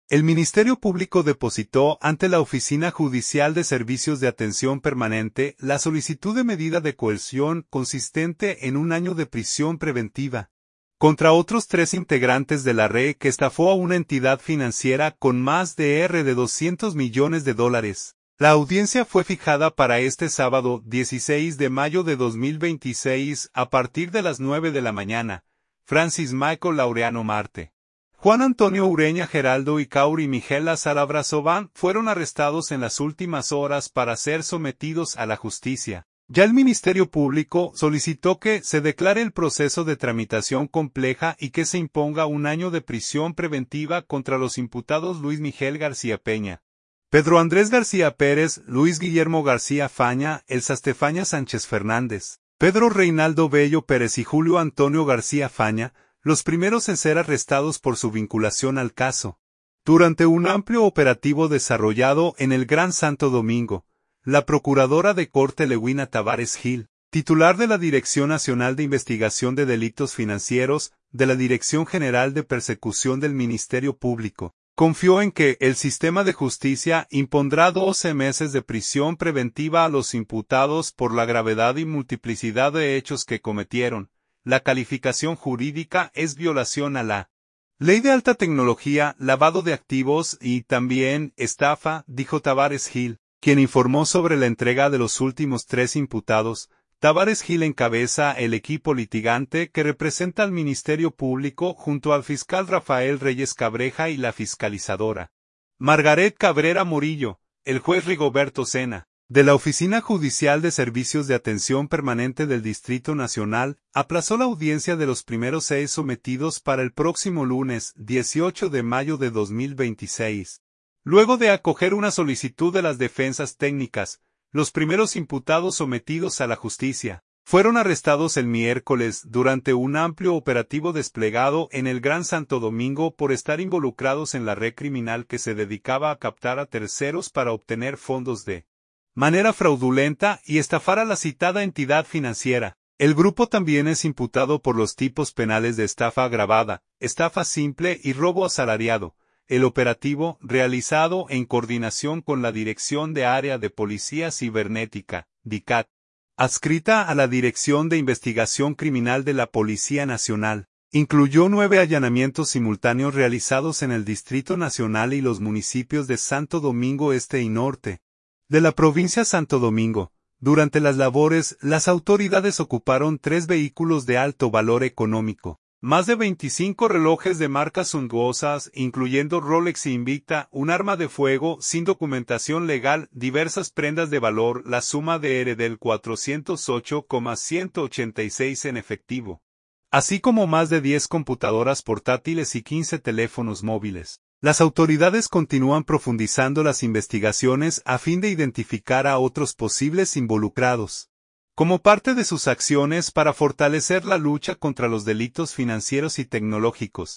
El Ministerio Público depositó ante la Oficina Judicial de Servicios de Atención Permanente la solicitud de medida de coerción consistente en 1 año de prisión preventiva contra otros 3 integrantes de la red que estafó a una entidad financiera con más de 200 millones de dólares. La audiencia fue fijada para este sábado 16 de mayo de 2026 a partir de las 9 de la mañana. Francis Michael Laureano Marte, Juan Antonio Ureña Geraldo y Kauri Miguel Lazar Abrazován fueron arrestados en las últimas horas para ser sometidos a la justicia. Ya el Ministerio Público solicitó que se declare el proceso de tramitación compleja y que se imponga 1 año de prisión preventiva contra los imputados Luis Miguel García Peña, Pedro Andrés García Pérez, Luis Guillermo García Faña, Elsa Estefanía Sánchez Fernández, Pedro Reinaldo Bello Pérez y Julio Antonio García Faña, los primeros en ser arrestados por su vinculación al caso. Durante un amplio operativo desarrollado en el Gran Santo Domingo, la Procuradora de Corte Lewina Tavares Gil, titular de la Dirección Nacional de Investigación de Delitos Financieros, de la Dirección General de Persecución del Ministerio Público, confió en que el sistema de justicia impondrá 12 meses de prisión preventiva a los imputados por la gravedad y multiplicidad de hechos que cometieron. La calificación jurídica es violación a la Ley de Alta Tecnología, lavado de activos y también estafa, dijo Tavares Gil, quien informó sobre la entrega de los últimos 3 imputados. Tavares Gil encabeza el equipo litigante que representa al Ministerio Público junto al fiscal Rafael Reyes Cabreja y la fiscalizadora Margaret Cabrera Morillo, el juez Rigoberto Sena, de la Oficina Judicial de Servicios de Atención Permanente del Distrito Nacional, aplazó la audiencia de los primeros 6 sometidos para el próximo lunes, 18 de mayo de 2026. Luego de acoger una solicitud de las defensas técnicas, los primeros imputados sometidos a la justicia fueron arrestados el miércoles durante un amplio operativo desplegado en el Gran Santo Domingo por estar involucrados en la red criminal que se dedicaba a captar a terceros para obtener fondos de manera fraudulenta y estafar a la citada entidad financiera. El grupo también es imputado por los tipos penales de estafa agravada, estafa simple y robo asalariado. El operativo, realizado en coordinación con la Dirección de Área de Policía Cibernética, DICAT, adscrita a la Dirección de Investigación Criminal de la Policía Nacional, incluyó 9 allanamientos simultáneos realizados en el Distrito Nacional y los municipios de Santo Domingo Este y Norte, de la provincia Santo Domingo. Durante las labores, las autoridades ocuparon 3 vehículos de alto valor económico, más de 25 relojes de marcas suntuosas, incluyendo Rolex e Invicta, un arma de fuego sin documentación legal, diversas prendas de valor, la suma de del 408,186 en efectivo, así como más de 10 computadoras portátiles y 15 teléfonos móviles. Las autoridades continúan profundizando las investigaciones a fin de identificar a otros posibles involucrados, como parte de sus acciones para fortalecer la lucha contra los delitos financieros y tecnológicos.